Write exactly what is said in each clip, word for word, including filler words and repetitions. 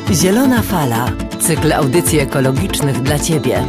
Zielona Fala. Cykl audycji ekologicznych dla Ciebie.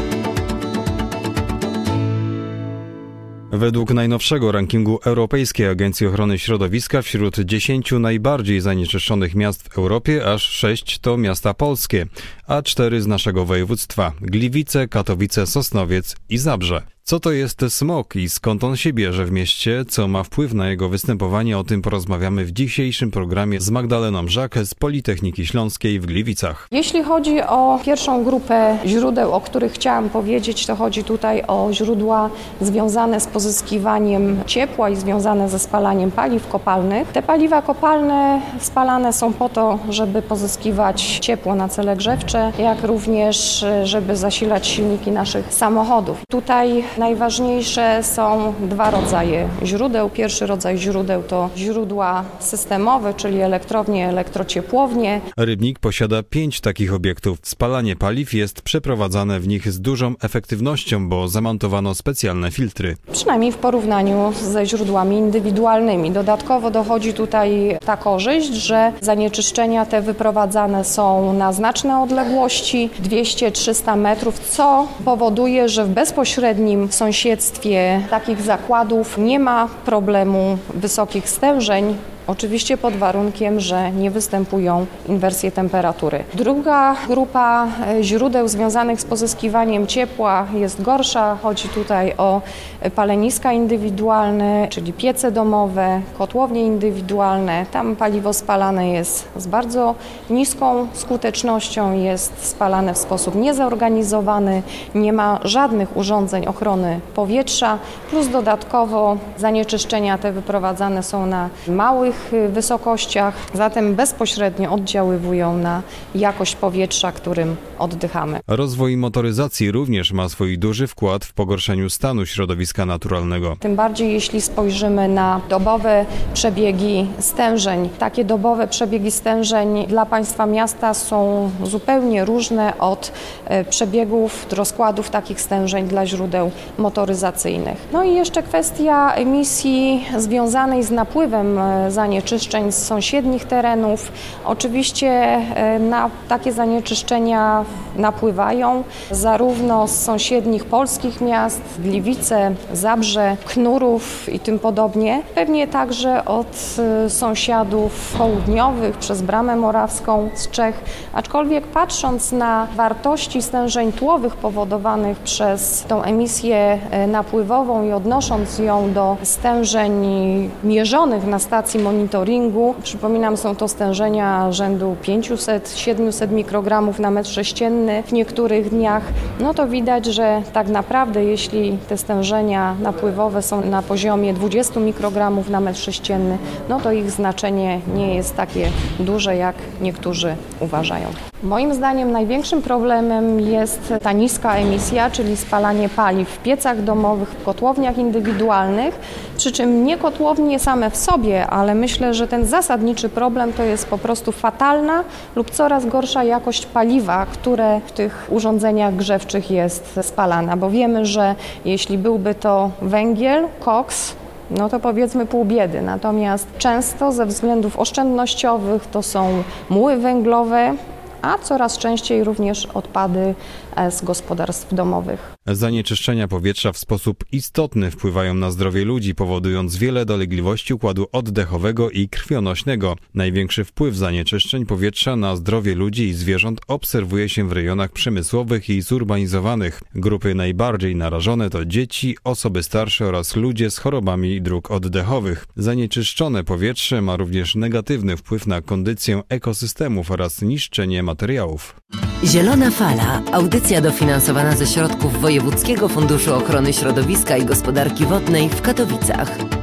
Według najnowszego rankingu Europejskiej Agencji Ochrony Środowiska wśród dziesięciu najbardziej zanieczyszczonych miast w Europie aż sześć to miasta polskie, a cztery z naszego województwa: Gliwice, Katowice, Sosnowiec i Zabrze. Co to jest smog i skąd on się bierze w mieście, co ma wpływ na jego występowanie, o tym porozmawiamy w dzisiejszym programie z Magdaleną Żak z Politechniki Śląskiej w Gliwicach. Jeśli chodzi o pierwszą grupę źródeł, o których chciałam powiedzieć, to chodzi tutaj o źródła związane z pozyskiwaniem ciepła i związane ze spalaniem paliw kopalnych. Te paliwa kopalne spalane są po to, żeby pozyskiwać ciepło na cele grzewcze, jak również żeby zasilać silniki naszych samochodów. Tutaj najważniejsze są dwa rodzaje źródeł. Pierwszy rodzaj źródeł to źródła systemowe, czyli elektrownie, elektrociepłownie. Rybnik posiada pięć takich obiektów. Spalanie paliw jest przeprowadzane w nich z dużą efektywnością, bo zamontowano specjalne filtry. Przynajmniej w porównaniu ze źródłami indywidualnymi. Dodatkowo dochodzi tutaj ta korzyść, że zanieczyszczenia te wyprowadzane są na znaczne odległości, dwieście do trzystu metrów, co powoduje, że w bezpośrednim w sąsiedztwie takich zakładów nie ma problemu wysokich stężeń. Oczywiście pod warunkiem, że nie występują inwersje temperatury. Druga grupa źródeł związanych z pozyskiwaniem ciepła jest gorsza. Chodzi tutaj o paleniska indywidualne, czyli piece domowe, kotłownie indywidualne. Tam paliwo spalane jest z bardzo niską skutecznością, jest spalane w sposób niezorganizowany, nie ma żadnych urządzeń ochrony powietrza, plus dodatkowo zanieczyszczenia te wyprowadzane są na małych wysokościach, zatem bezpośrednio oddziaływują na jakość powietrza, którym oddychamy. Rozwój motoryzacji również ma swój duży wkład w pogorszeniu stanu środowiska naturalnego. Tym bardziej jeśli spojrzymy na dobowe przebiegi stężeń. Takie dobowe przebiegi stężeń dla państwa miasta są zupełnie różne od przebiegów, rozkładów takich stężeń dla źródeł motoryzacyjnych. No i jeszcze kwestia emisji związanej z napływem zanieczyszczeń z sąsiednich terenów. Oczywiście na takie zanieczyszczenia napływają zarówno z sąsiednich polskich miast, Gliwice, Zabrze, Knurów i tym podobnie. Pewnie także od sąsiadów południowych przez Bramę Morawską z Czech. Aczkolwiek patrząc na wartości stężeń tłowych powodowanych przez tą emisję napływową i odnosząc ją do stężeń mierzonych na stacji monitoringu, przypominam, są to stężenia rzędu pięćset do siedmiuset mikrogramów na metr sześcienny w niektórych dniach, no to widać, że tak naprawdę jeśli te stężenia napływowe są na poziomie dwudziestu mikrogramów na metr sześcienny, no to ich znaczenie nie jest takie duże, jak niektórzy uważają. Moim zdaniem największym problemem jest ta niska emisja, czyli spalanie paliw w piecach domowych, w kotłowniach indywidualnych, przy czym nie kotłownie same w sobie, ale myślę, że ten zasadniczy problem to jest po prostu fatalna lub coraz gorsza jakość paliwa, które w tych urządzeniach grzewczych jest spalana, bo wiemy, że jeśli byłby to węgiel, koks, no to powiedzmy pół biedy. Natomiast często ze względów oszczędnościowych to są muły węglowe, a coraz częściej również odpady z gospodarstw domowych. Zanieczyszczenia powietrza w sposób istotny wpływają na zdrowie ludzi, powodując wiele dolegliwości układu oddechowego i krwionośnego. Największy wpływ zanieczyszczeń powietrza na zdrowie ludzi i zwierząt obserwuje się w rejonach przemysłowych i zurbanizowanych. Grupy najbardziej narażone to dzieci, osoby starsze oraz ludzie z chorobami dróg oddechowych. Zanieczyszczone powietrze ma również negatywny wpływ na kondycję ekosystemów oraz niszczenie materiałów. Zielona Fala. Audycja dofinansowana ze środków Wojewódzkiego Funduszu Ochrony Środowiska i Gospodarki Wodnej w Katowicach.